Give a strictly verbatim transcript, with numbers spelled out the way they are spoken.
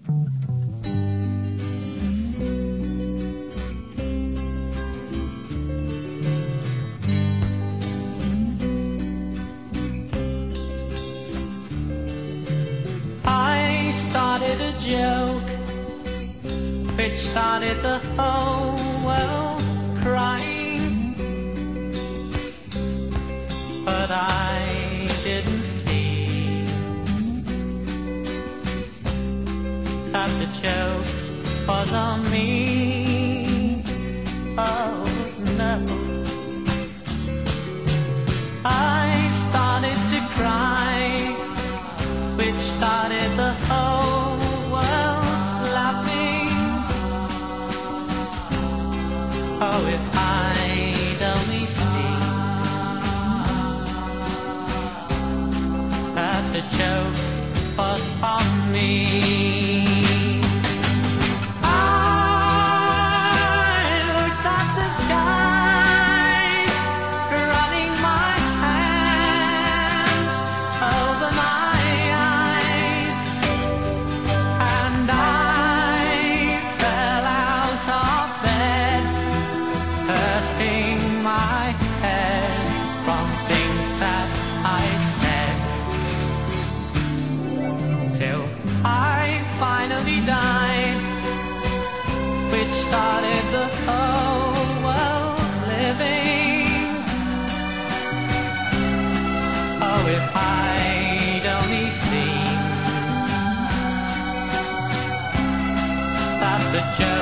I started a joke which started the whole world crying, but I didn't see that the joke was on me. Oh no, I started to cry, which started the whole world laughing. Oh, if I'd only see that the joke was on me. I looked at the skies, running my hands over my eyes, and I fell out of bed, hurting my head from things that I'd said, till I finally died, which started the whole world living. Oh, if I'd only seen that the